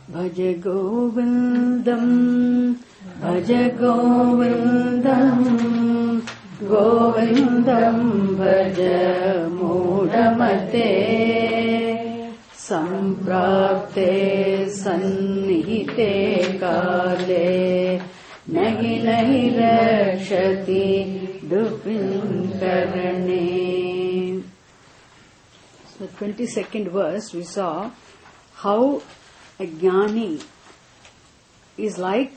Bhaja Govindam, Bhaja Govindam, Govindam Bhaja Mudamate, Samprapte Sannihite Kale, Nahi Nahi Rakshati Dupinkarane. So the 22nd verse we saw how a jnani is like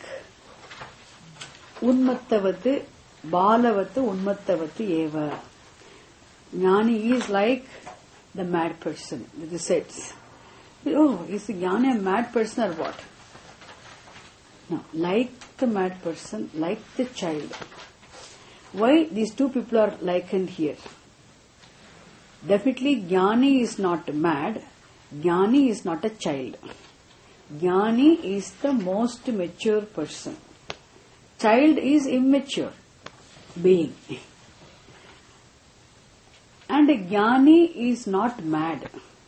unmattavatu balavatu unmattavatu eva. Jnani is like the mad person. This says, oh, is the jnani a mad person or what? No, like the mad person, like the child. Why these two people are likened here? Definitely jnani is not mad, jnani is not a child. Jnani is the most mature person. Child is immature being. And a jnani is not mad.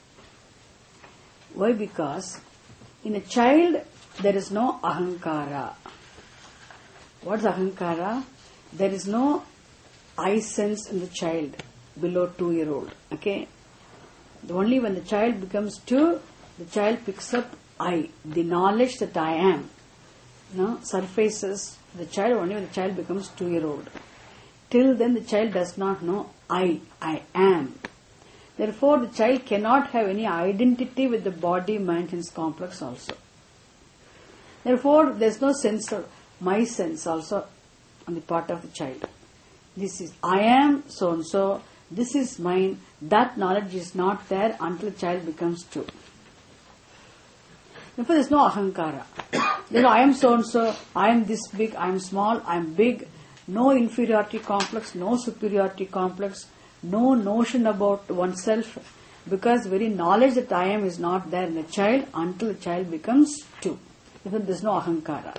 Why? Because in a child there is no ahankara. What is ahankara? There is no I sense in the child below 2-year-old. Okay? Only when the child becomes 2, the child picks up I, the knowledge that I am, surfaces the child only when the child becomes 2-year-old. Till then the child does not know I am. Therefore the child cannot have any identity with the body, mind, sense complex also. Therefore there is no sense of my sense also on the part of the child. This is I am so and so, this is mine. That knowledge is not there until the child becomes 2. Therefore, there is no ahankara. There is I am so and so, I am this big, I am small, I am big. No inferiority complex, no superiority complex, no notion about oneself, because very knowledge that I am is not there in the child until the child becomes 2. Therefore, there is no ahankara.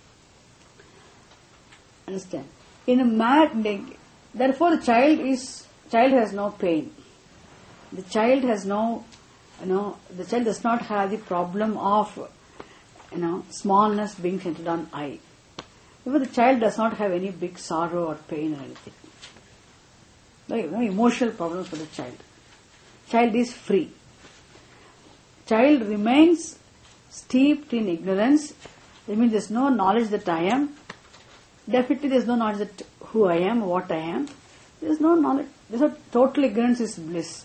Understand? In a therefore, the child has no pain. The child has no. The child does not have the problem of, smallness being centered on I. Therefore, the child does not have any big sorrow or pain or anything. No emotional problems for the child. Child is free. Child remains steeped in ignorance. That means there is no knowledge that I am. Definitely there is no knowledge that who I am, what I am. There is no knowledge. Therefore, total ignorance is bliss.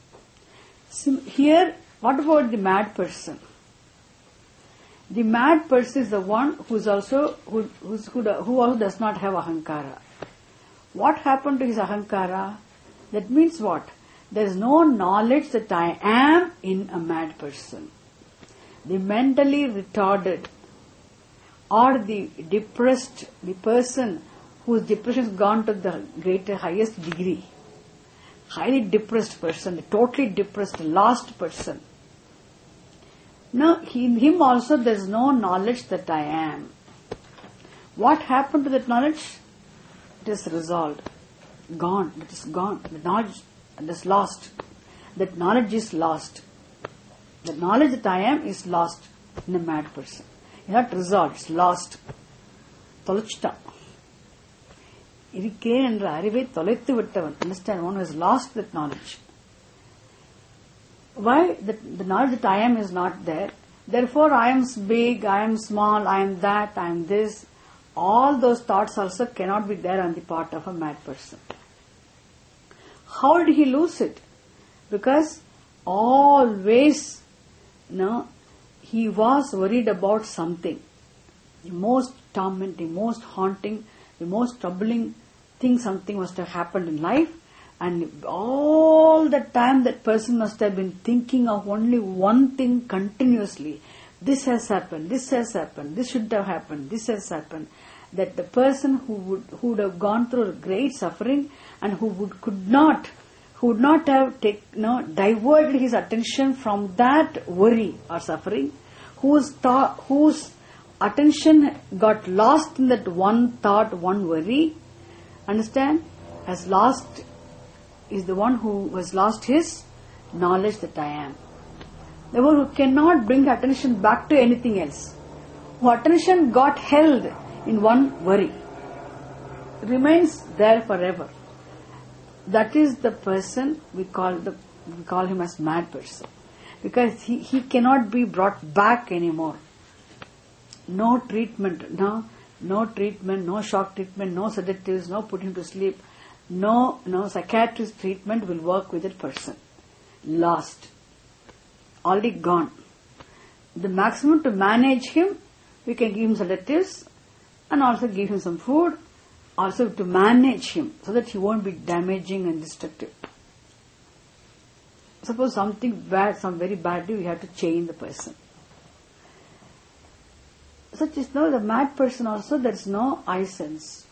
Here, what about the mad person? The mad person is the one who also does not have ahankara. What happened to his ahankara? That means what? There is no knowledge that I am in a mad person. The mentally retarded or the depressed, the person whose depression has gone to the highest degree, highly depressed person, the totally depressed, lost person. Now, in him also there is no knowledge that I am. What happened to that knowledge? It is resolved. Gone. It is gone. The knowledge is lost. That knowledge is lost. The knowledge that I am is lost in a mad person. It's not resolved. It's lost. Tolachta. Irikkaen endra arive toleithu vittavan. Understand? One who has lost that knowledge. Why? The knowledge that I am is not there. Therefore, I am big, I am small, I am that, I am this. All those thoughts also cannot be there on the part of a mad person. How did he lose it? Because always, he was worried about something. The most tormenting, most haunting, the most troubling thing, something must have happened in life. And all the time that person must have been thinking of only one thing continuously. This has happened, this has happened, this should have happened, this has happened. That the person who would have gone through great suffering and who would not have diverted his attention from that worry or suffering, whose attention got lost in that one thought, one worry, understand, is the one who has lost his knowledge that I am. The one who cannot bring attention back to anything else. Who attention got held in one worry. Remains there forever. That is the person we call him as mad person. Because he cannot be brought back anymore. No treatment, no treatment, no shock treatment, no sedatives, no put him to sleep, no psychiatrist treatment will work with that person. Lost. Already gone. The maximum to manage him, we can give him sedatives and also give him some food, also to manage him so that he won't be damaging and destructive. Suppose something bad, some very badly, we have to change the person. Such is the mad person also, there is no I sense.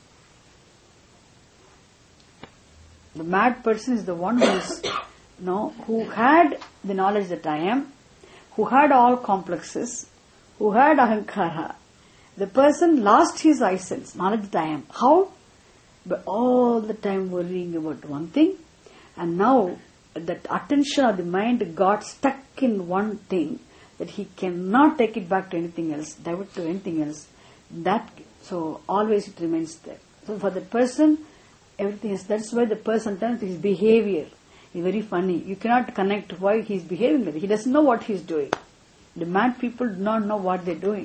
The mad person is the one who had the knowledge that I am, who had all complexes, who had ahankara. The person lost his I sense, knowledge that I am. How? By all the time worrying about one thing, and now that attention of the mind got stuck in one thing, that he cannot take it back to anything else, divert to anything else. So always it remains there. So for the person, everything is. That's why the person, sometimes his behavior is very funny. You cannot connect why he is behaving like that. He doesn't know what he is doing. The mad people do not know what they are doing.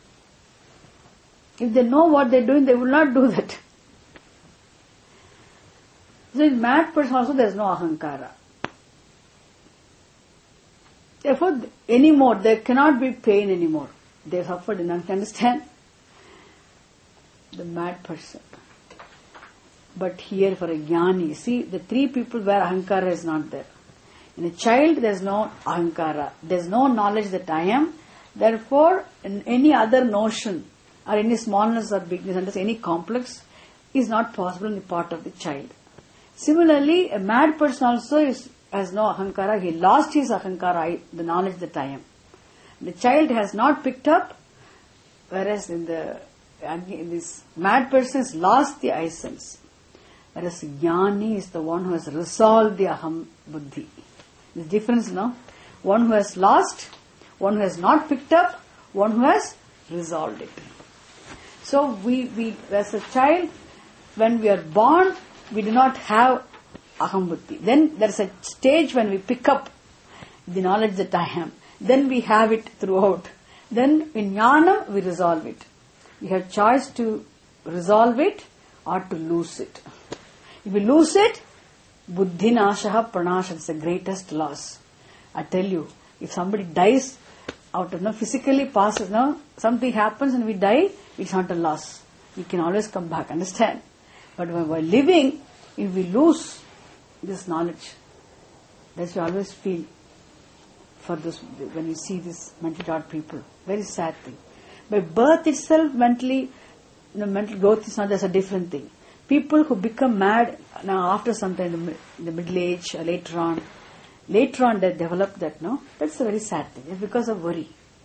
If they know what they are doing, they will not do that. So in mad person also there is no ahankara. Therefore, anymore, there cannot be pain anymore. They suffered enough. You understand? The mad person. But here for a jnani, see, the three people where ahankara is not there. In a child, there is no ahankara. There is no knowledge that I am. Therefore, in any other notion or any smallness or bigness, under any complex, is not possible in the part of the child. Similarly, a mad person also has no ahankara. He lost his ahankara, the knowledge that I am. The child has not picked up, whereas in this mad person has lost the I sense. Whereas jnani is the one who has resolved the aham buddhi. There's difference, no? One who has lost, one who has not picked up, one who has resolved it. So we as a child, when we are born, we do not have aham buddhi. Then there is a stage when we pick up the knowledge that I am. Then we have it throughout. Then in jnana we resolve it. We have choice to resolve it or to lose it. If we lose it, buddhi nashaha pranasha is the greatest loss. I tell you, if somebody dies out of physically passes, something happens and we die, it's not a loss. We can always come back, understand? But when we're living, if we lose this knowledge, that's what we always feel for this, when we see this mentally taught people. Very sad thing. By birth itself, mental growth is not, that's a different thing. People who become mad now after some time in the middle age or later on they develop that, that's a very sad thing. It's because of worry.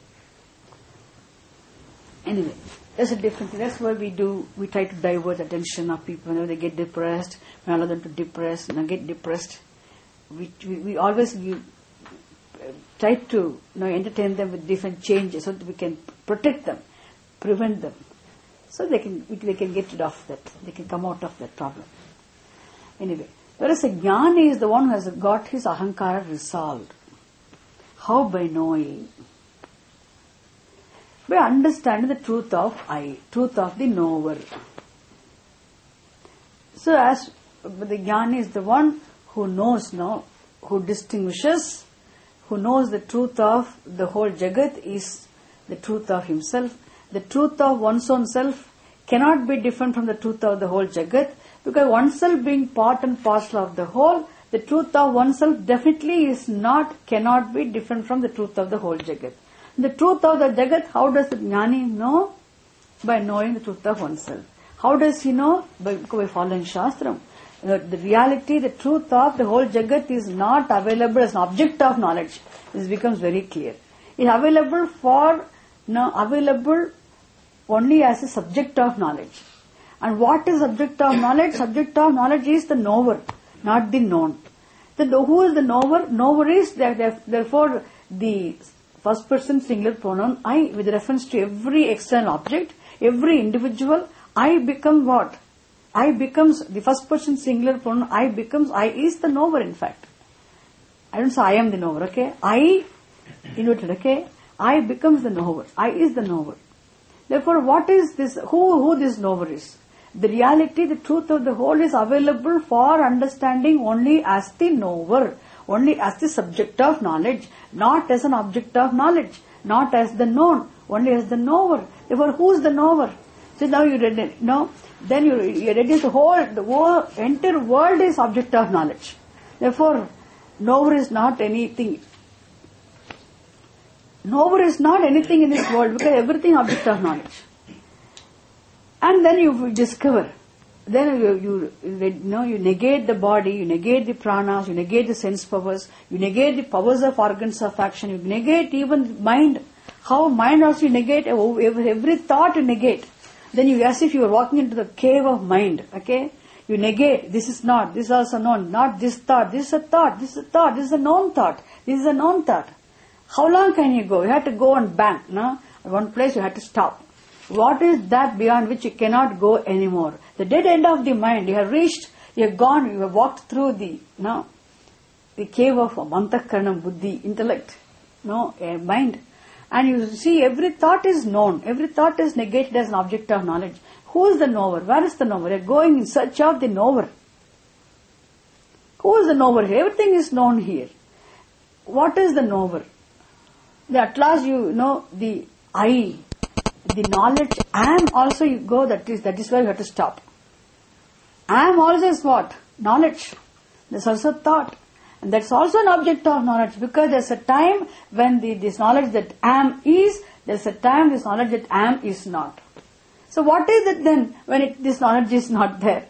Anyway, that's a different thing. That's why we try to divert attention of people whenever they get depressed, we allow them to get depressed. We always try to entertain them with different changes so that we can protect them, prevent them. So they can get rid of that. They can come out of that problem. Anyway, whereas a jnani is the one who has got his ahankara resolved. How? By knowing. By understanding the truth of I, truth of the knower. So as the jnani is the one who knows, who distinguishes, who knows the truth of the whole jagat is the truth of himself. The truth of one's own self cannot be different from the truth of the whole jagat, because oneself being part and parcel of the whole, the truth of oneself definitely cannot be different from the truth of the whole jagat. The truth of the jagat, how does the jnani know? By knowing the truth of oneself. How does he know? By following Shastram. The reality, the truth of the whole jagat is not available as an object of knowledge. This becomes very clear. It is available only as a subject of knowledge. And what is subject of knowledge? Subject of knowledge is the knower, not the known. Who is the knower? Knower is therefore the first person singular pronoun I with reference to every external object, every individual. I become what? I becomes the first person singular pronoun. I becomes, I is the knower in fact. I don't say I am the knower, okay? I, inverted, okay? I becomes the knower. I is the knower. Therefore, what is this, who this knower is? The reality, the truth of the whole is available for understanding only as the knower, only as the subject of knowledge, not as an object of knowledge, not as the known, only as the knower. Therefore, who is the knower? So now you read it, no? Then you reduce the whole entire world is object of knowledge. Therefore, knower is not anything. Knower is not anything in this world because everything is object of knowledge. And then you discover. Then you negate the body, you negate the pranas, you negate the sense powers, you negate the powers of organs of action, you negate even mind. How mind also you negate, every thought you negate. Then you, as if you are walking into the cave of mind, okay? You negate, this is not, this is also known, not this thought, this is a thought, this is a thought, this is a known thought, this is a known thought. How long can you go? You have to go on bank, no? At one place you have to stop. What is that beyond which you cannot go anymore? The dead end of the mind, you have reached, you have gone, you have walked through the cave of Antakaranam, Buddhi, intellect, mind. And you see every thought is known, every thought is negated as an object of knowledge. Who is the knower? Where is the knower? You are going in search of the knower. Who is the knower here? Everything is known here. What is the knower? At last you know the I, the knowledge, I am also you go, that is where you have to stop. I am also is what? Knowledge. There's also thought. And that's also an object of knowledge because there's a time when this knowledge that am is, there's a time this knowledge that am is not. So what is it then when this knowledge is not there?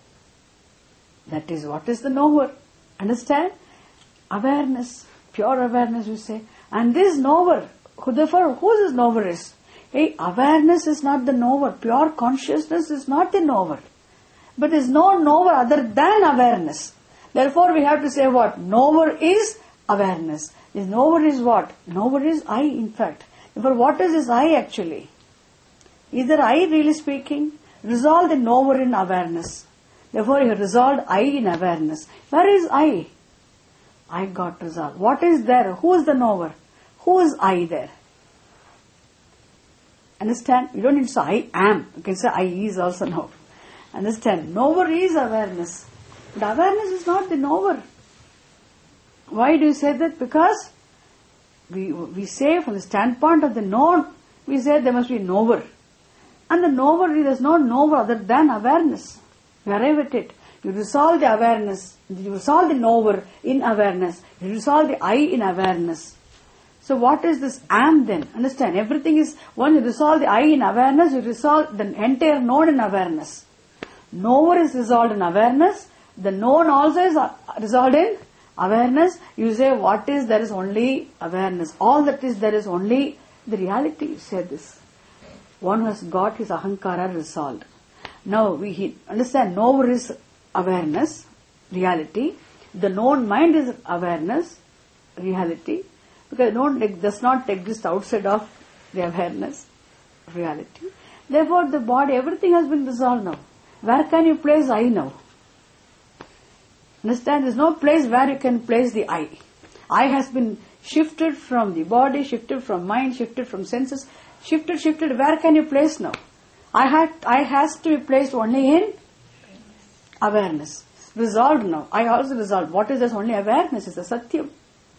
That is what is the knower. Understand? Awareness, pure awareness we say. And this knower, who this knower is? Hey, awareness is not the knower. Pure consciousness is not the knower. But there is no knower other than awareness. Therefore, we have to say what? Knower is awareness. This knower is what? Knower is I, in fact. Therefore, what is this I actually? Is there I really speaking? Resolve the knower in awareness. Therefore, you have resolved I in awareness. Where is I? I got resolved. What is there? Who is the knower? Who is I there? Understand? You don't need to say I am. You can say I is also knower. Understand? Knower is awareness. But awareness is not the knower. Why do you say that? Because we say from the standpoint of the known, we say there must be a knower. And the knower, there is no knower other than awareness. You arrive at it. You resolve the awareness. You resolve the knower in awareness. You resolve the I in awareness. So what is this am then? Understand? Everything is, when you resolve the I in awareness, you resolve the entire known in awareness. Knower is resolved in awareness. The known also is resolved in awareness. You say what is, there is only awareness. All that is, there is only the reality. You say this. One has got his ahankara resolved. Now we understand knower is awareness, reality. The known mind is awareness, reality. Because known does not exist outside of the awareness, reality. Therefore the body, everything has been resolved now. Where can you place I now? Understand? There is no place where you can place the I. I has been shifted from the body, shifted from mind, shifted from senses, shifted. Where can you place now? I has to be placed only in awareness. Resolved now. I also resolved. What is this? Only awareness is a satyam.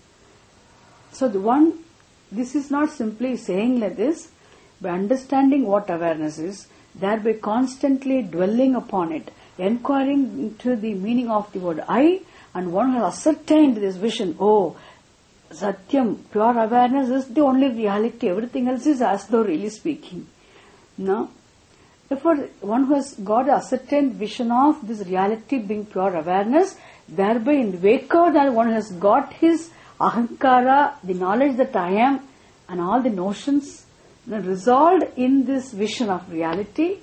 So this is not simply saying like this, by understanding what awareness is, thereby constantly dwelling upon it, inquiring into the meaning of the word I, and one has ascertained this vision, oh, Satyam, pure awareness is the only reality, everything else is as though really speaking. No? Therefore, one who has got a ascertained vision of this reality being pure awareness, thereby in the wake of that one has got his ahankara, the knowledge that I am, and all the notions resolved in this vision of reality,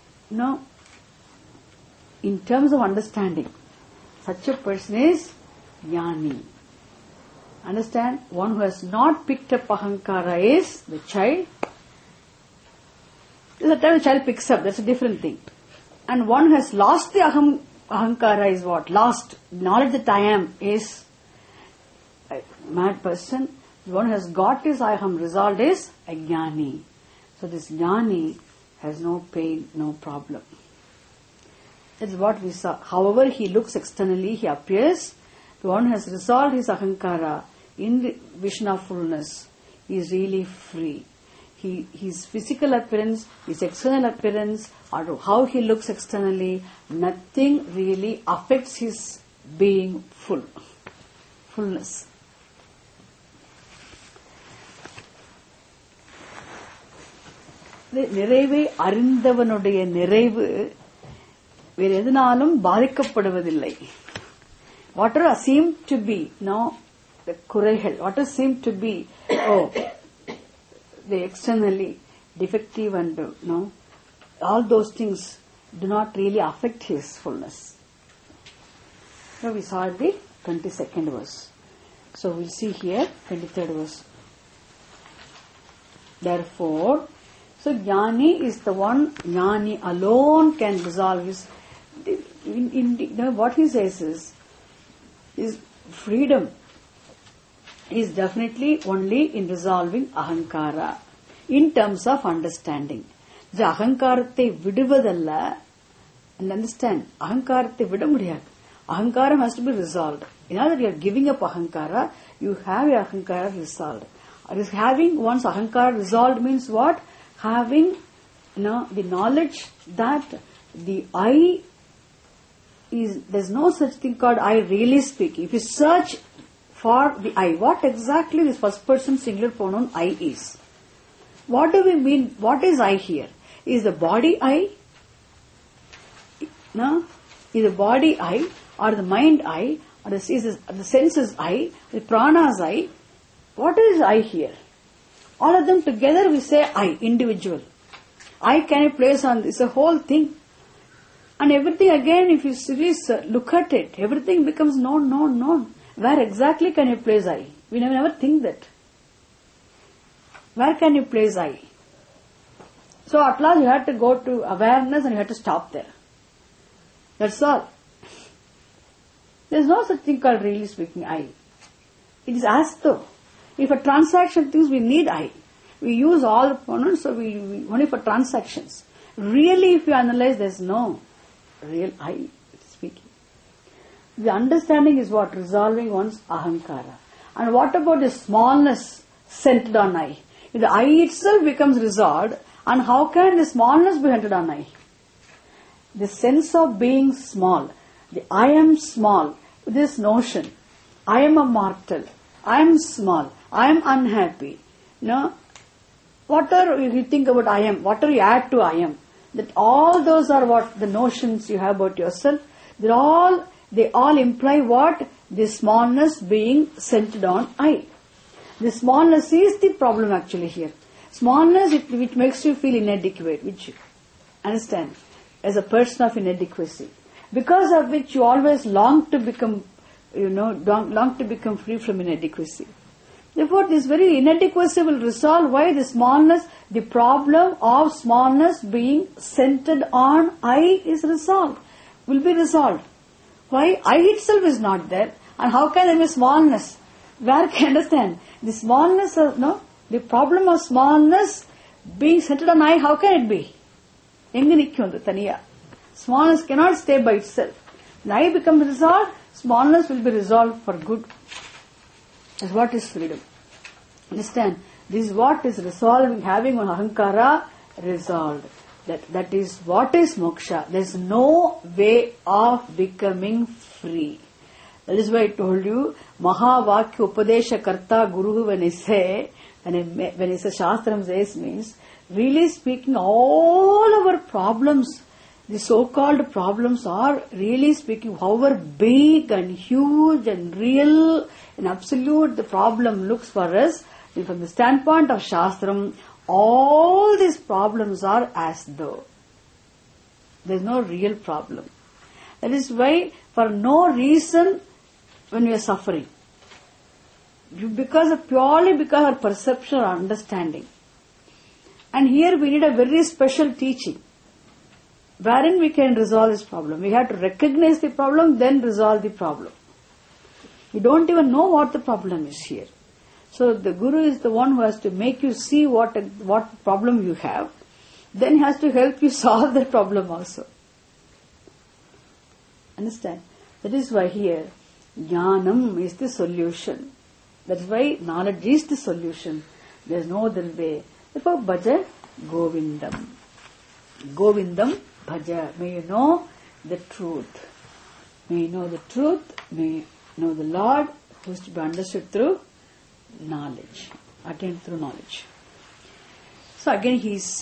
in terms of understanding. Such a person is jnani. Understand? One who has not picked up ahankara is the child. The time the child picks up, that's a different thing. And one who has lost the ahankara is what? Lost. Knowledge that I am is a mad person. The one who has got his aham resolved is a jnani. So this jnani has no pain, no problem. That's what we saw. However he looks externally, he appears. The one who has resolved his ahankara in the vision of fullness, he is really free. His physical appearance, his external appearance, or how he looks externally, nothing really affects his being fullness. நிறைவை அறிந்தவனுடைய நிறைவு வேறு எதனாலும் பாதிக்கப்படுவதில்லை. Whatever seem to be, the குறைகள், whatever seem to be, the externally defective and all those things do not really affect his fullness. Now we saw the 22nd verse. So we'll see here 23rd verse. Therefore, so jnani is the one, jnani alone can resolve his. What he says is freedom is definitely only in resolving ahankara in terms of understanding. The ahankarathai viduvadalla, and understand, ahankarathai vida mudiyadu. Ahankara has to be resolved. In other words, you are giving up ahankara, you have your ahankara resolved. Having one's ahankara resolved means what? Having the knowledge that the I is, there's no such thing called I really speaking. If you search for the I, what exactly this first person singular pronoun I is? What do we mean? What is I here? Is the body I? No? Is the body I? Or the mind I? Or the senses I? The pranas I? What is I here? All of them together we say I, individual. I can I place on this, a whole thing. And everything again, if you seriously look at it, everything becomes known. Where exactly can you place I? We never think that. Where can you place I? So at last you have to go to awareness and you have to stop there. That's all. There is no such thing called really speaking I. It is as though. If a transaction things we need I. We use all the pronouns, so we only for transactions. Really, if you analyze, there is no real I speaking. The understanding is what? Resolving one's ahankara. And what about the smallness centered on I? If the I itself becomes resolved, and how can the smallness be centered on I? The sense of being small, the I am small, this notion, I am a mortal, I am small, I am unhappy. Whatever you think about I am, whatever you add to I am, that all those are what the notions you have about yourself. They all imply what? The smallness being centered on I. The smallness is the problem actually here. Smallness which makes you feel inadequate, which understand as a person of inadequacy, because of which you always long to become free from inadequacy. Therefore, this very inadequacy will resolve why the smallness, the problem of smallness being centered on I is resolved, will be resolved. Why? I itself is not there, and how can there be smallness? Where can you understand? The smallness the problem of smallness being centered on I, how can it be? Smallness cannot stay by itself. When I becomes resolved, smallness will be resolved for good. That's what is freedom. Understand? This is what is resolving, having one ahankara resolved. That is what is moksha. There is no way of becoming free. That is why I told you, Mahavakya Upadesha Karta Guru, when I say Shastram says, means, really speaking, all our problems, the so-called problems are really speaking, however big and huge and real and absolute the problem looks for us, from the standpoint of Shastram, all these problems are as though. There is no real problem. That is why, for no reason, when we are suffering, purely because of perception or understanding. And here we need a very special teaching, wherein we can resolve this problem. We have to recognize the problem, then resolve the problem. We don't even know what the problem is here. So the Guru is the one who has to make you see what problem you have, then has to help you solve the problem also. Understand? That is why here, Jnanam is the solution. That is why knowledge is the solution. There is no other way. Therefore, bhaja Govindam. Govindam bhaja. May you know the truth. May you know the truth. May you know the Lord, who is to be understood through knowledge. Again, through knowledge. So again,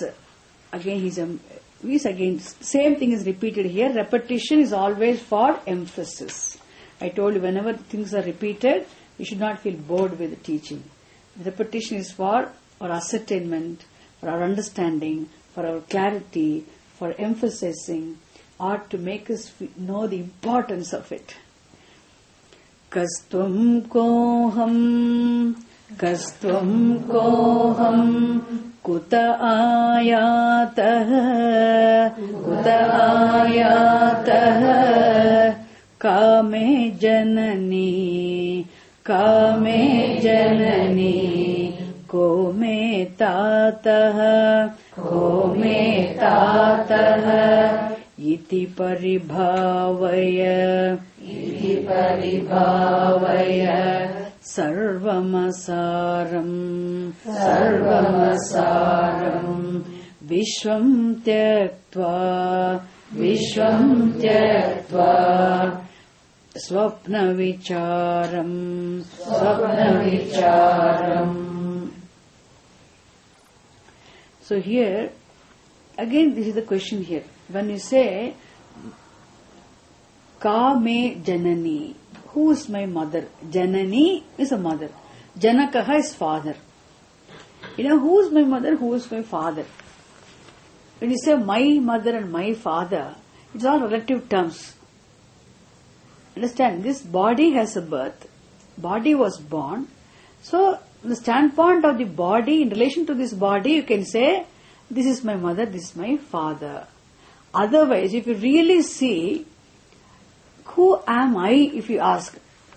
same thing is repeated here. Repetition is always for emphasis. I told you, whenever things are repeated, you should not feel bored with the teaching. Repetition is for our ascertainment, for our understanding, for our clarity, for emphasizing, or to make us know the importance of it. Kastvam koham, kuta ayatah, kame janani, ko me tatah, iti paribhavaya, sarvamasaram, vishwam tyaktva, swapna vicharam. So here, again this is the question here. When you say, Ka me janani, who is my mother? Janani is a mother. Janakaha is father. Who is my mother, who is my father? When you say my mother and my father, it's all relative terms. Understand, this body has a birth. Body was born. So, from the standpoint of the body, in relation to this body, you can say, this is my mother, this is my father. Otherwise, if you really see, who am I, if you ask?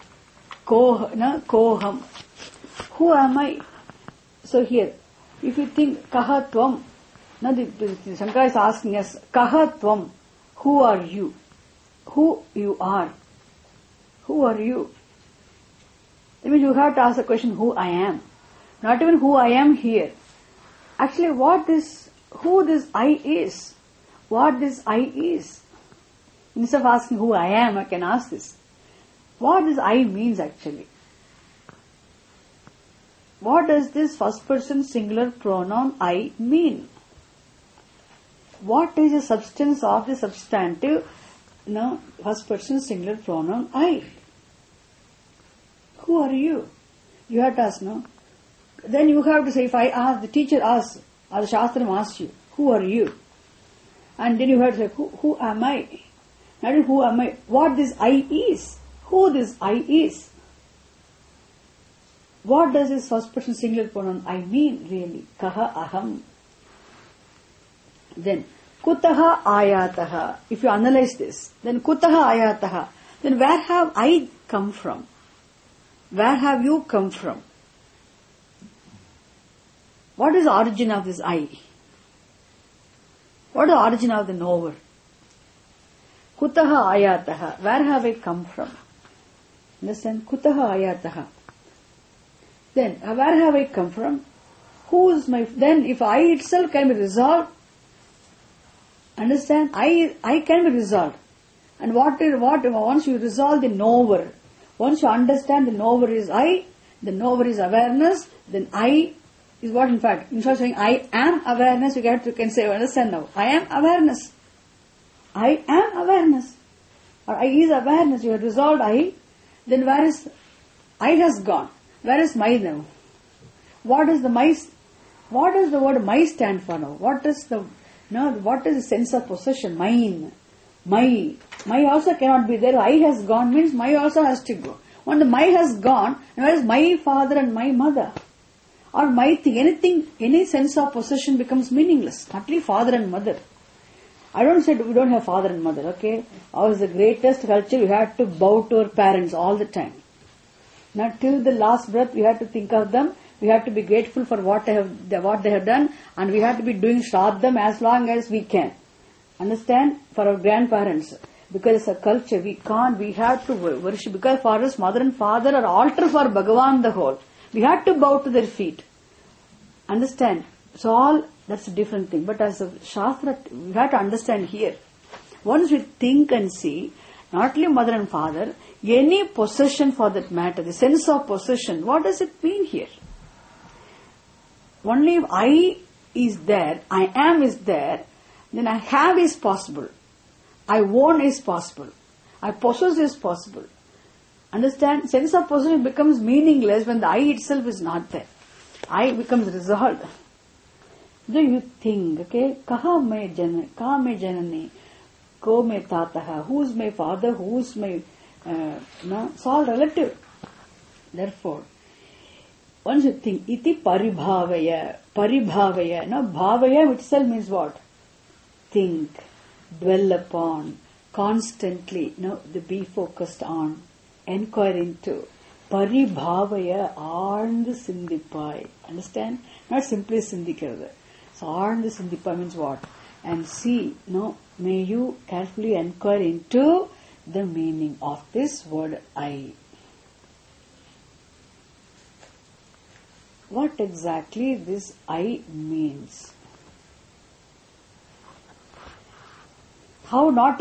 Koham. Who am I? So here, if you think, Kaha Tvam, now the Shankara is asking us, Kaha Tvam, who are you? Who you are? Who are you? I mean, you have to ask the question, who I am. Not even who I am here. Actually, who this I is. What this I is. Instead of asking who I am, I can ask this. What this I means actually? What does this first person singular pronoun I mean? What is the substance of the substantive first person singular pronoun I? Who are you? You have to ask, no? Then you have to say, if I ask, the teacher asks, or the Shastram asks you, who are you? And then you have to say, who am I? Not who am I? What this I is? Who this I is? What does this first person singular pronoun I mean really? Kaha aham. Then, kutaha ayataha. If you analyze this, then kutaha ayataha. Then where have I come from? Where have you come from? What is the origin of this I? What is the origin of the knower? Kutaha ayataha. Where have I come from? Understand? Kutaha ayataha. Then, where have I come from? Who is my... Then, if I itself can be resolved, understand? I can be resolved. And once you resolve the knower, once you understand the knower is I, the knower is awareness, then I is what in fact, instead of saying I am awareness, you can say, understand now, I am awareness. I am awareness. Or I is awareness, you have resolved I, then where is I has gone? Where is my now? What does the word my stand for now? What is the sense of possession? Mine. My also cannot be there. I has gone means my also has to go. When the my has gone, where is my father and my mother? Or my thing, anything, any sense of possession becomes meaningless. Not only father and mother. I don't say we don't have father and mother, okay? Ours is the greatest culture, we have to bow to our parents all the time. Not till the last breath, we have to think of them. We have to be grateful for what they have done, and we have to be doing shraddham as long as we can. Understand? For our grandparents. Because it's a culture, we have to worship. Because for us, mother and father are altar for Bhagavan the whole. We have to bow to their feet. Understand? So that's a different thing. But as a Shastra, we have to understand here. Once we think and see, not only mother and father, any possession for that matter, the sense of possession, what does it mean here? Only if I is there, I am is there, then I have is possible. I own is possible. I possess is possible. Understand? Sense of possession becomes meaningless when the I itself is not there. I becomes resolved. Do you think, okay, kaha me janani, ko me tataha, who's my father, who's my, it's all relative. Therefore, once you think, iti paribhavaya, bhavaya itself means what? Think, dwell upon, constantly, be focused on, inquire into. Paribhavaya, ஆழ்ந்து சிந்திப்பாய். Understand? Not simply சிந்திக்கிறது. So, ஆழ்ந்து சிந்திப்பாய் means what? And see, may you carefully inquire into the meaning of this word I. What exactly this I means? How not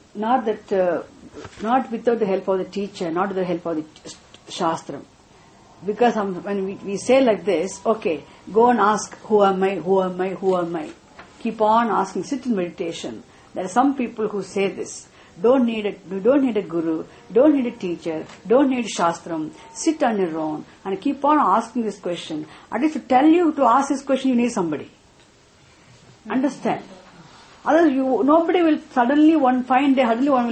without the help of the teacher, not with the help of the Shastram. Because when we say like this, okay, go and ask, who am I, who am I, who am I? Keep on asking, sit in meditation. There are some people who say this. You don't need a guru, don't need a teacher, don't need Shastram. Sit on your own and keep on asking this question. And if to tell you to ask this question, you need somebody. Understand? Otherwise, nobody will suddenly one fine day, one will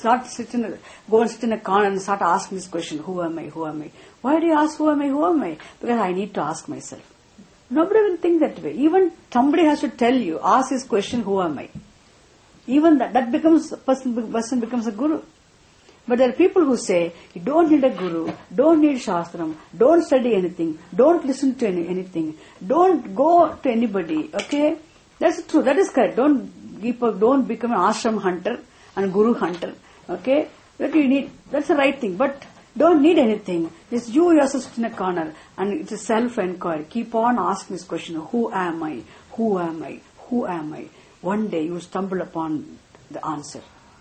go and sit in a corner and start asking this question, who am I, who am I? Why do you ask who am I, who am I? Because I need to ask myself. Nobody will think that way. Even somebody has to tell you, ask this question, who am I? Even that becomes, person becomes a guru. But there are people who say, you don't need a guru, don't need Shastram, don't study anything, don't listen to anything, don't go to anybody, okay? That's true, that is correct. Don't become an ashram hunter and guru hunter, okay? That's the right thing, but don't need anything. It's you yourself sit in a corner and it's a self-inquiry. Keep on asking this question, who am I, who am I, who am I? One day you stumble upon the answer.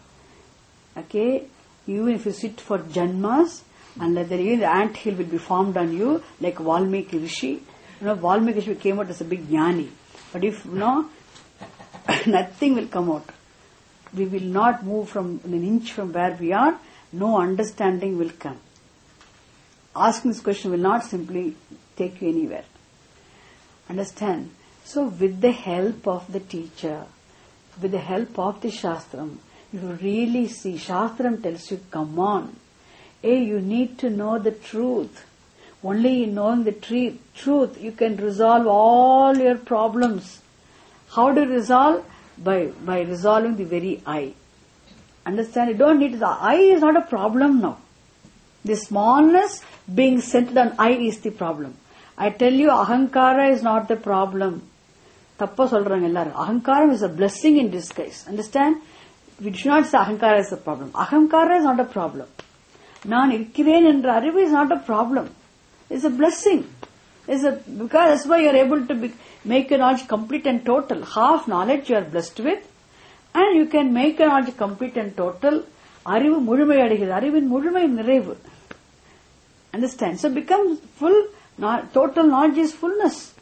Okay? Even if you sit for janmas, and even the anthill will be formed on you, like Valmiki Rishi. Valmiki Rishi came out as a big jnani. But if, nothing will come out. We will not move from an inch from where we are, no understanding will come. Asking this question will not simply take you anywhere. Understand? So with the help of the teacher, with the help of the Shastram, you really see, Shastram tells you, come on. You need to know the truth. Only in knowing the truth, you can resolve all your problems. How do you resolve? By resolving the very I. Understand? You don't need the I is not a problem now. The smallness being centered on I is the problem. I tell you, ahankara is not the problem. Tappa solranga ellarum. Ahankara is a blessing in disguise. Understand? We should not say ahankara is a problem. Ahankara is not a problem. Naan irkiren endra arivu is not a problem. It's a blessing. Because that's why you are able to make your knowledge complete and total. Half knowledge you are blessed with, and you can make your knowledge complete and total. Arivu muzhumai adigகிறது. அறிவின் முழுமை நிறைவு. Understand? So becomes full. Total knowledge is fullness.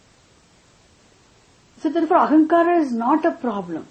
So therefore, ahankara is not a problem.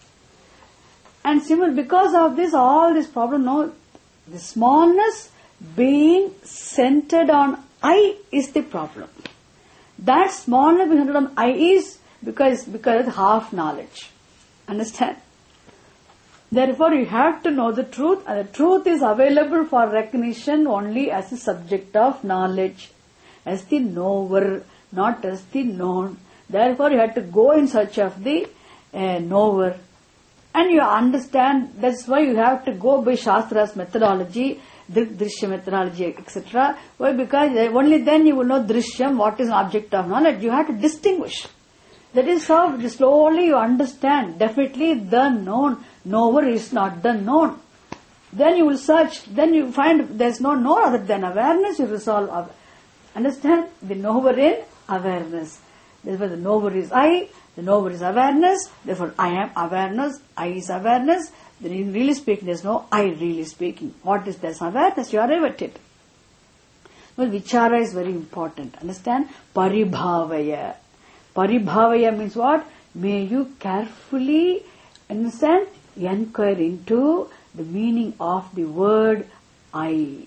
And because of this, all this problem, the smallness being centered on I is the problem. That smallness being centered on I is because half knowledge. Understand? Therefore, you have to know the truth, and the truth is available for recognition only as a subject of knowledge, as the knower, not as the known. Therefore, you have to go in search of the knower. And you understand, that's why you have to go by Shastra's methodology, Drishya methodology, etc. Why? Because only then you will know Drishyam, what is an object of knowledge. You have to distinguish. That is how slowly you understand. Definitely the knower is not the known. Then you will search, then you find there is no knower other than awareness, you resolve. Understand? The knower in awareness. Therefore the knower is I, the knower is awareness, therefore I am awareness, I is awareness. Then in really speaking, there is no I really speaking. What is this awareness? You arrive at it. Well, vichara is very important. Understand? Paribhavaya. Paribhavaya means what? May you carefully, understand, inquire into the meaning of the word I.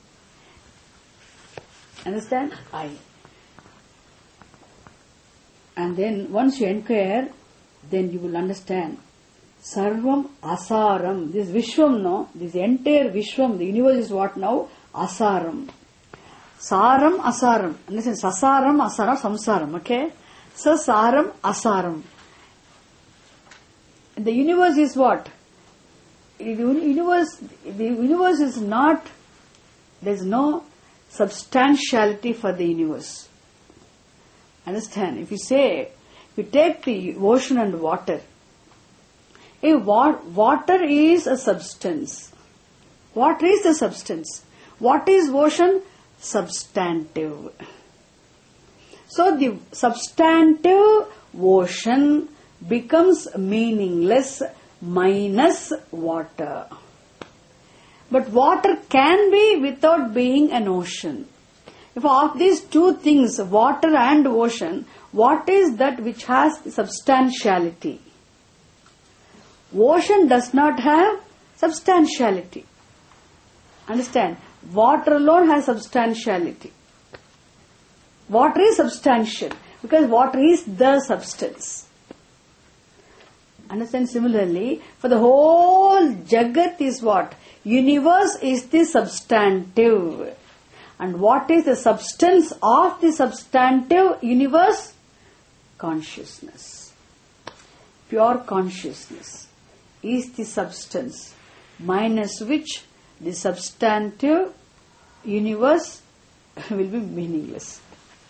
Understand? I. And then once you inquire, then you will understand. Sarvam asaram. This Vishwam, no? This entire Vishwam, the universe is what now? Asaram. Saram, asaram. Understand? Sasaram, asaram, samsaram. Okay? Sasaram, asaram. The universe is what? The universe is not, there is no substantiality for the universe. Understand? If you take the ocean and water, water is a substance. Water is the substance. What is ocean? Substantive. So the substantive ocean becomes meaningless minus water. But water can be without being an ocean. If of these two things, water and ocean, what is that which has substantiality? Ocean does not have substantiality. Understand? Water alone has substantiality. Water is substantial because water is the substance. Understand? Similarly, for the whole Jagat is what? Universe is the substantive. And what is the substance of the substantive universe? Consciousness. Pure consciousness is the substance, minus which the substantive universe will be meaningless.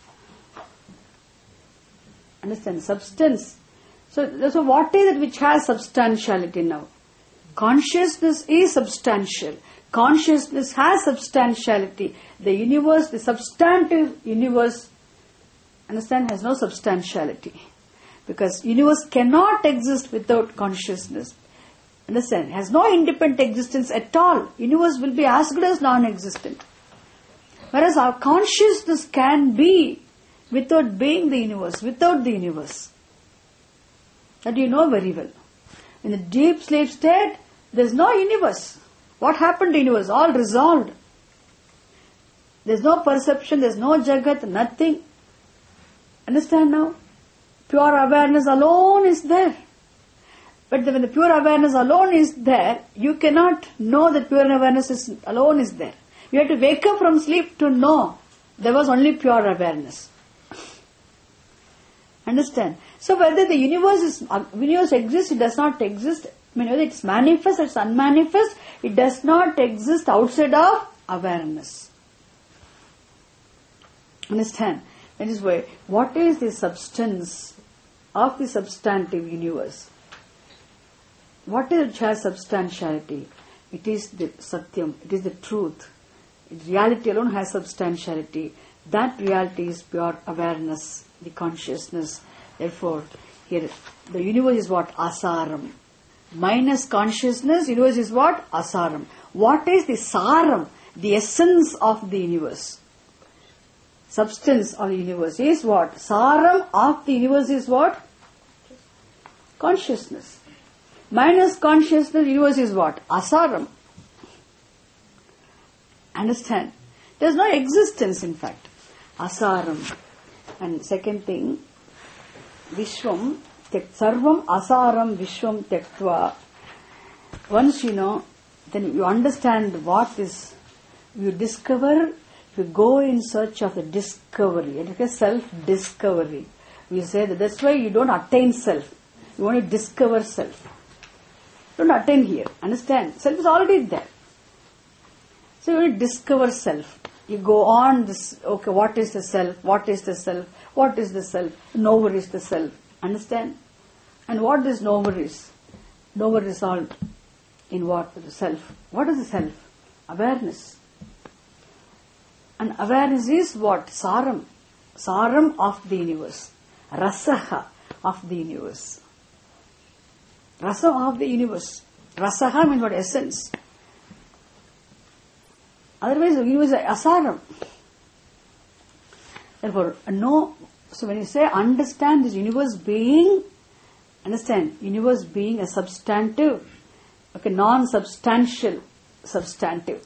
Understand? Substance. So what is it which has substantiality now? Consciousness is substantial. Consciousness has substantiality. The universe, the substantive universe, understand, has no substantiality. Because universe cannot exist without consciousness. Understand? Has no independent existence at all. Universe will be as good as non-existent. Whereas our consciousness can be without being the universe, without the universe. That you know very well. In the deep sleep state, there is no universe. What happened to universe? All resolved. There is no perception, there is no Jagat, nothing. Understand now? Pure awareness alone is there. But when the pure awareness alone is there, you cannot know that pure awareness alone is there. You have to wake up from sleep to know there was only pure awareness. Understand? So whether the universe exists, it does not exist. I mean, whether it's manifest, it's unmanifest, it does not exist outside of awareness. Understand? That is why, what is the substance of the substantive universe? What is it which has substantiality? It is the Satyam, it is the truth. Reality alone has substantiality. That reality is pure awareness, the consciousness. Therefore, here the universe is what? Asaram. Minus consciousness, universe is what? Asaram. What is the Saram? The essence of the universe. Substance of the universe is what? Saram of the universe is what? Consciousness. Minus consciousness, universe is what? Asaram. Understand? There is no existence, in fact. Asaram. And second thing, Vishwam, Sarvam Asaram Vishwam Tyaktva. once you know, then you understand what is, you discover, you go in search of the discovery, and it is self-discovery. We say that's why you don't attain self. You want to discover self. Don't attain here. Understand? Self is already there. So you want to discover self. You go on this, okay, what is the self? What is the self? What is the self? Knower is the self. Understand? And what this knower is? Knower is all in what? The self. What is the self? Awareness. And awareness is what? Saram. Saram of the universe. Rasaha of the universe. Rasa of the universe. Rasaha means what? Essence. Otherwise the universe is asaram. Therefore, no. So when you say understand this universe being, understand, universe being a substantive, okay, non-substantial substantive.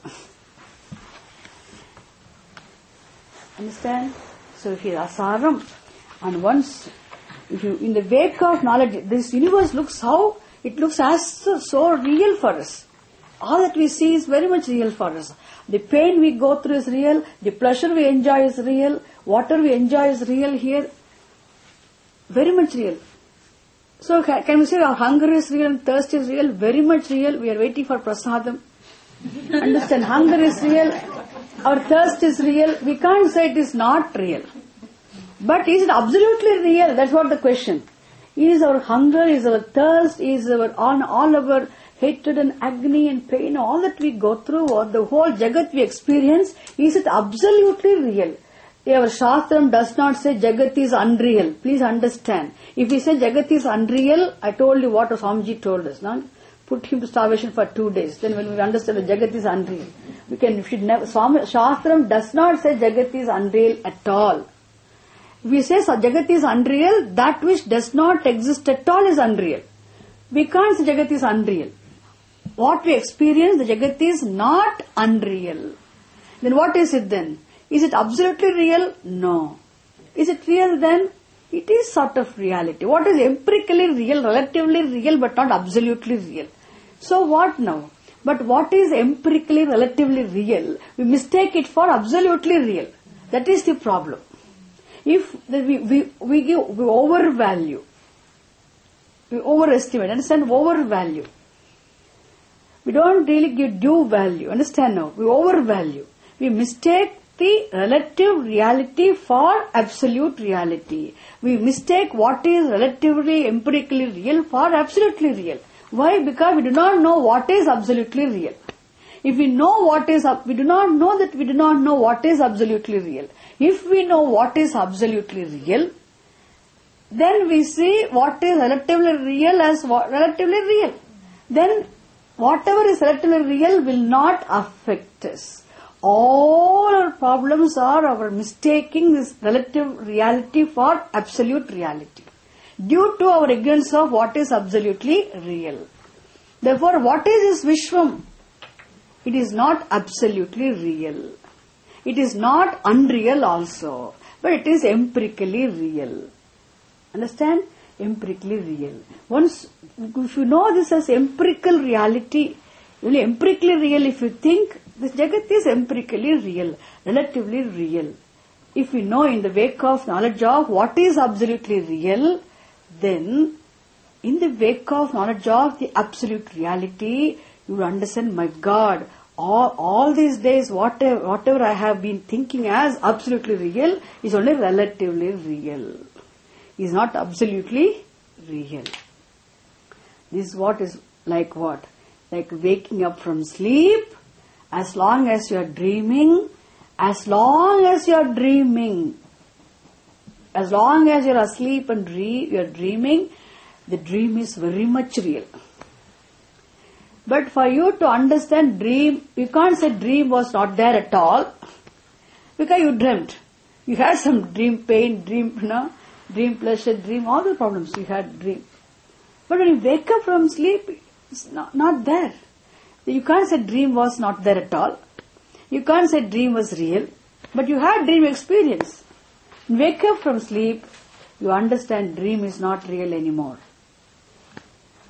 Understand? So if you are asaram, and once, if you, in the wake of knowledge, this universe looks how, it looks as so real for us. All that we see is very much real for us. The pain we go through is real, the pleasure we enjoy is real, whatever we enjoy is real here, very much real. So can we say our hunger is real and thirst is real? Very much real. We are waiting for prasadam. Understand, hunger is real, our thirst is real. We can't say it is not real. But is it absolutely real? That's what the question. Is our hunger, is our thirst, is our all our hatred and agony and pain, all that we go through, or the whole Jagat we experience, is it absolutely real? Our Shastram does not say Jagat is unreal. Please understand. If we say Jagat is unreal, I told you what Swamiji told us. No? Put him to starvation for 2 days. Then when we understand that Jagat is unreal, we should never. Shastram does not say Jagat is unreal at all. If we say Jagat is unreal, that which does not exist at all is unreal. We can't say Jagat is unreal. What we experience, the Jagat is not unreal. Then what is it then? Is it absolutely real? No. Is it real then? It is sort of reality. What is empirically real, relatively real, but not absolutely real? So what now? But what is empirically, relatively real? We mistake it for absolutely real. That is the problem. If we overvalue, we overestimate, understand, overvalue. We don't really give due value, understand now, we overvalue. We mistake the relative reality for absolute reality. We mistake what is relatively, empirically real for absolutely real. Why? Because we do not know what is absolutely real. If we know what is, we do not know that we do not know what is absolutely real. If we know what is absolutely real, then we see what is relatively real as relatively real. Then whatever is relatively real will not affect us. All our problems are our mistaking this relative reality for absolute reality, due to our ignorance of what is absolutely real. Therefore, what is this Vishwam? It is not absolutely real. It is not unreal also, but it is empirically real. Understand? Empirically real. Once, if you know this as empirical reality, really empirically real, if you think this Jagat is empirically real, relatively real. If we know in the wake of knowledge of what is absolutely real, then in the wake of knowledge of the absolute reality, you will understand, my God, all these days, whatever I have been thinking as absolutely real is only relatively real. Is not absolutely real. This is what is like what? Like waking up from sleep. As long as you are dreaming, as long as you are dreaming, as long as you are asleep and you are dreaming, the dream is very much real. But for you to understand dream, you can't say dream was not there at all, because you dreamt. You had some dream pain, dream pleasure, dream, all the problems you had dream. But when you wake up from sleep, it's not there. You can't say dream was not there at all. You can't say dream was real, but you had dream experience. Wake up from sleep, you understand dream is not real anymore.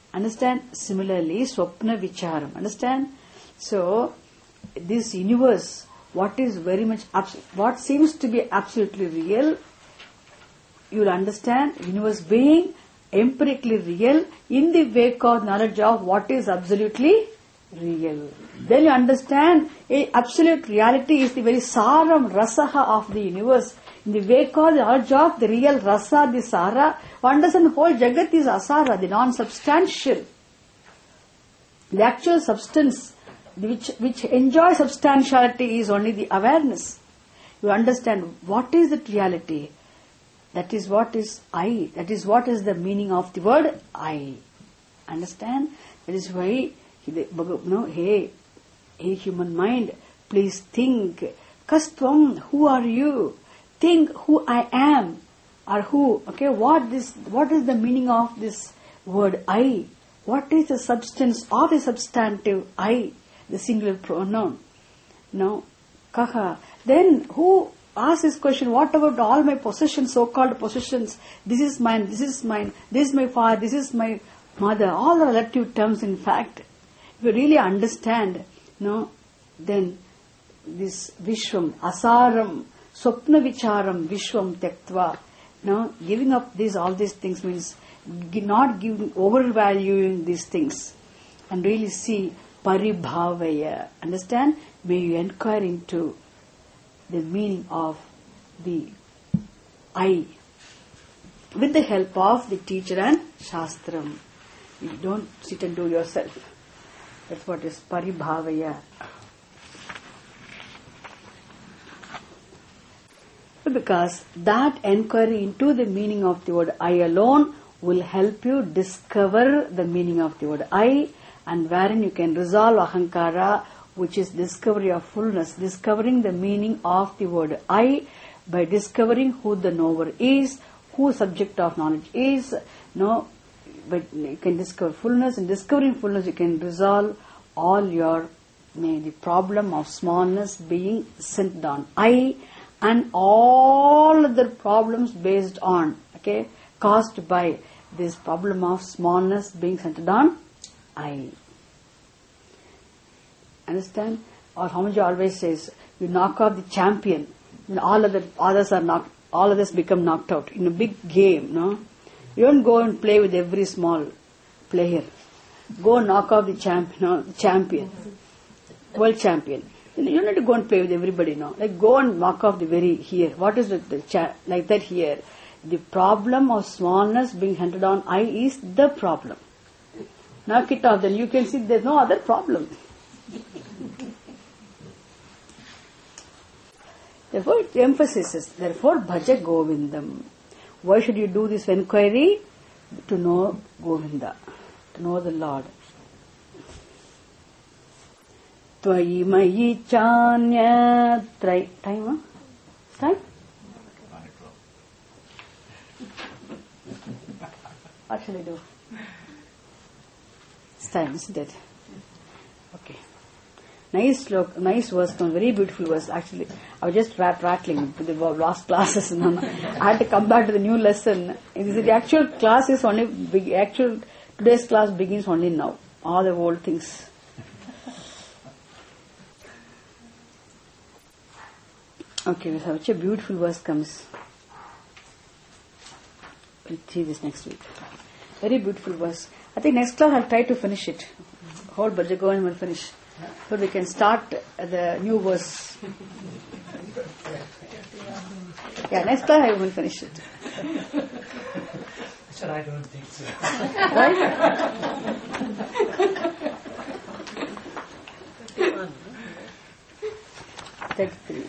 Understand? Similarly, Swapna Vicharam. Understand? So, this universe, what is very much, what seems to be absolutely real, you will understand, universe being empirically real in the wake of knowledge of what is absolutely real. Then you understand, absolute reality is the very saram, rasaha of the universe. In the wake of the knowledge of the real rasa, the sara, you understand whole jagat is asara, the non-substantial. The actual substance which enjoys substantiality is only the awareness. You understand what is the reality. That is what is I. That is what is the meaning of the word I. Understand? That is why, hey human mind, please think. Kastvam, who are you? Think who I am. Or who, okay, what is the meaning of this word I? What is the substance or the substantive I? The singular pronoun. No, kaha. Then who asks this question, what about all my possessions, so-called possessions? This is mine, this is mine, this is my father, this is my mother. All the relative terms, in fact. If you really understand, then this Vishwam, Asaram, Swapna Vicharam, Vishwam Tyaktva, giving up all these things means not overvaluing these things and really see Paribhavaya. Understand? May you inquire into the meaning of the I with the help of the teacher and Shastram. You don't sit and do yourself. That's what is Paribhavaya. Because that inquiry into the meaning of the word I alone will help you discover the meaning of the word I, and wherein you can resolve ahankara, which is discovery of fullness, discovering the meaning of the word I by discovering who the knower is, who subject of knowledge is. But you can discover fullness. In discovering fullness, you can resolve all the problem of smallness being centered on I, and all other problems based on, caused by this problem of smallness being centered on I. Understand? Or Homaji always says, you knock off the champion, all others become knocked out. In a big game, you don't go and play with every small player. Go knock off the champion, world champion. You don't need to go and play with everybody now. Go and knock off the very here. What is it? Like that here. The problem of smallness being centered on I is the problem. Knock it off, then you can see there's no other problem. Therefore, the emphasis is, therefore, bhaja Govindam. Why should you do this inquiry? To know Govinda, to know the Lord. Tvayi mayi chanya time? Time? What shall I do? It's time, isn't it? Okay. Nice verse, very beautiful verse. Actually, I was just rattling to the last classes. I had to come back to the new lesson. The actual class is only today's class begins only now. All the old things. Okay, such a beautiful verse comes. We'll see this next week. Very beautiful verse. I think next class I'll try to finish it. Whole Bhaja Govindam will finish. So we can start the new verse. Yeah, next class I will finish it. Sir, I don't think so. Right? 33.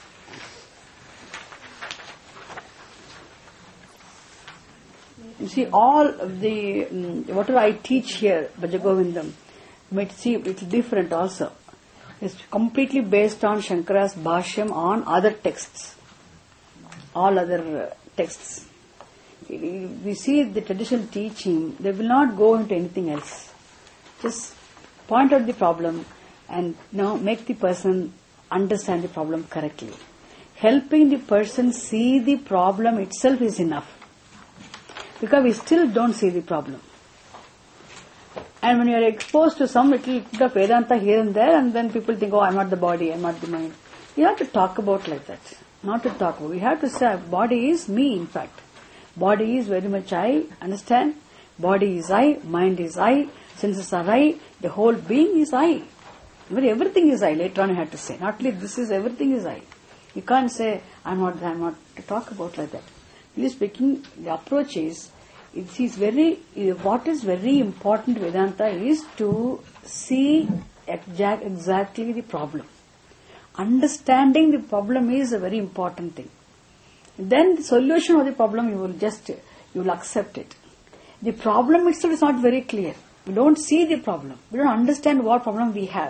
You see, all of the whatever I teach here, Bhaja Govindam, you might see it's different also. It's completely based on Shankara's Bhashyam on other texts, all other texts. We see the traditional teaching, they will not go into anything else. Just point out the problem and make the person understand the problem correctly. Helping the person see the problem itself is enough. Because we still don't see the problem. And when you are exposed to some little bit of Vedanta here and there, and then people think, oh, I'm not the body, I'm not the mind. You have to talk about like that. Not to talk about. We have to say, body is me, in fact. Body is very much I, understand? Body is I, mind is I, senses are I, the whole being is I. Everything is I, later on you have to say. Not only this is, everything is I. You can't say, I'm not to talk about like that. Really speaking, the approach is, what is very important Vedanta is to see exactly the problem. Understanding the problem is a very important thing. Then the solution of the problem, you will accept it. The problem itself is not very clear. We don't see the problem. We don't understand what problem we have.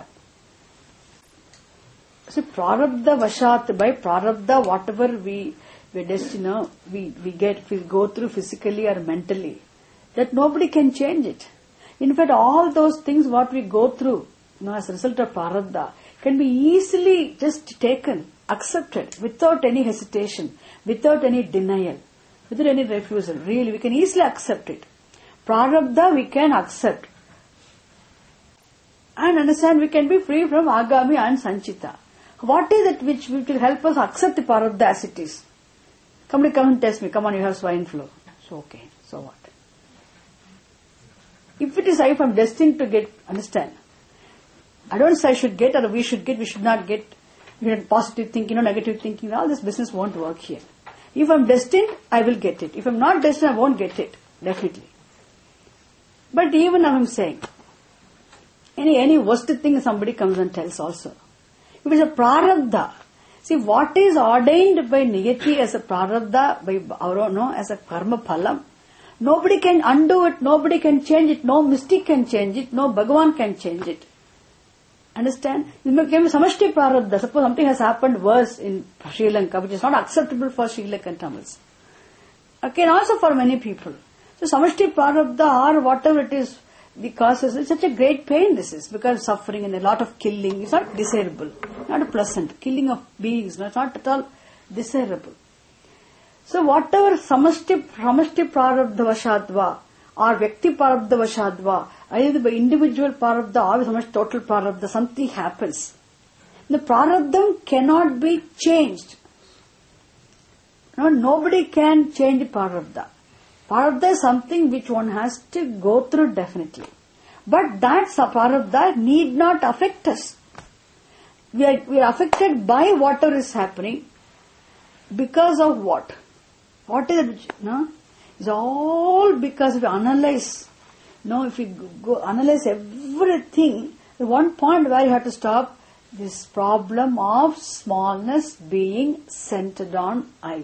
So prarabdha vashat, by prarabdha, whatever we go through physically or mentally, that nobody can change it. In fact, all those things what we go through, as a result of prarabdha, can be easily just taken, accepted, without any hesitation, without any denial, without any refusal. Really, we can easily accept it. Prarabdha we can accept. And understand we can be free from agami and sanchita. What is it which will help us accept the prarabdha as it is? Somebody come and test me, come on, you have swine flu. So okay, so what? If it is if I'm destined to get, understand. I don't say I should get or we should not get. We have positive thinking or negative thinking. All this business won't work here. If I'm destined, I will get it. If I'm not destined, I won't get it. Definitely. But even now I'm saying, any worst thing somebody comes and tells also. If it's a prarabdha, see what is ordained by niyati as a prarabdha, by our own, as a karma phalam, nobody can undo it, nobody can change it, no mystic can change it, no Bhagavan can change it. Understand? It became samashti prarabdha. Suppose something has happened worse in Sri Lanka, which is not acceptable for Sri Lankan Tamils. Okay, and also for many people. So samashti prarabdha or whatever it is, the causes, it's such a great pain this is, because suffering and a lot of killing. It's not desirable, not pleasant. Killing of beings, it's not at all desirable. So whatever samashti prarabdha vashadva or vyakti prarabdha vashadva, either by individual prarabdha or samashti total prarabdha, something happens. The prarabdha cannot be changed. No, nobody can change the prarabdha. Prarabdha is something which one has to go through definitely. But that prarabdha need not affect us. We are affected by whatever is happening. Because of what? What is it? No? It's all because if you analyze, if you go analyze everything, the one point where you have to stop, this problem of smallness being centered on I.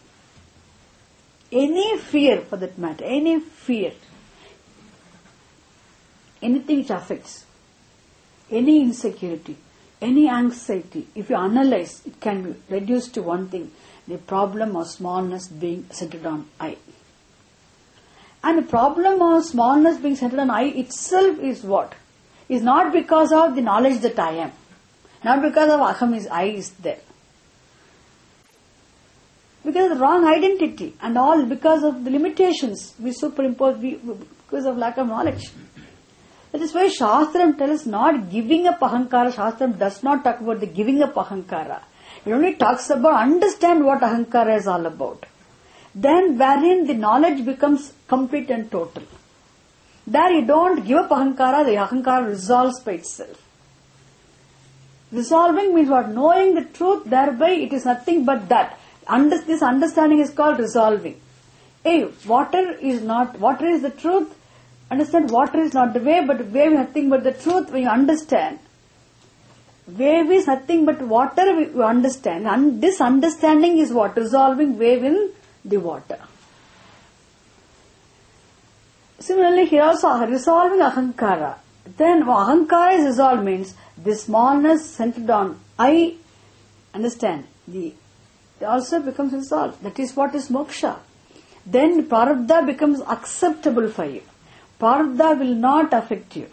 Any fear for that matter, any fear, anything which affects, any insecurity, any anxiety, if you analyze, it can be reduced to one thing, the problem of smallness being centered on I. And the problem of smallness being centered on I itself is what? Is not because of the knowledge that I am. Not because of aham is I is there. Because of the wrong identity and all because of the limitations we superimpose because of lack of knowledge. That is why Shastram tells us not giving up ahankara. Shastram does not talk about the giving up ahankara. It only talks about understand what ahankara is all about. Then wherein the knowledge becomes complete and total. There you don't give up ahankara, the ahankara resolves by itself. Resolving means what? Knowing the truth, thereby it is nothing but that. This understanding is called resolving. Water is the truth. Understand, water is not the wave, but wave is nothing but the truth when you understand. Wave is nothing but water you understand. And this understanding is what? Resolving wave in the water. Similarly, here also resolving ahankara. Then ahankara is resolved means the smallness centered on I. Understand? It also becomes resolved. That is what is moksha. Then prarabdha becomes acceptable for you. Prarabdha will not affect you.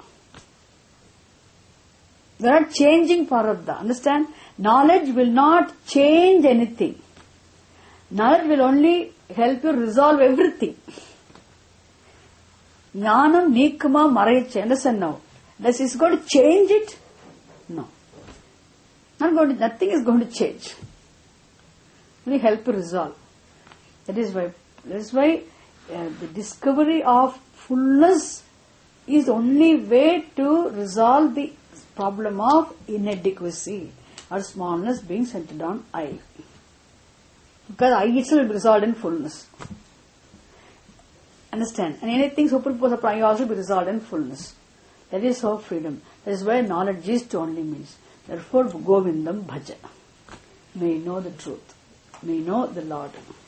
We are not changing prarabdha. Understand? Knowledge will not change anything. Knowledge will only help you resolve everything. Jnanam nikama maraicha. Understand now? Does it's going to change it? No. Nothing is going to change. Only help to resolve. That is why the discovery of fullness is the only way to resolve the problem of inadequacy or smallness being centered on I. Because I itself will be resolved in fullness. Understand? And anything superimposed upon I also be resolved in fullness. That is how freedom. That is why knowledge is to only means. Therefore, Govindam Bhaja. May know the truth. May know the Lord.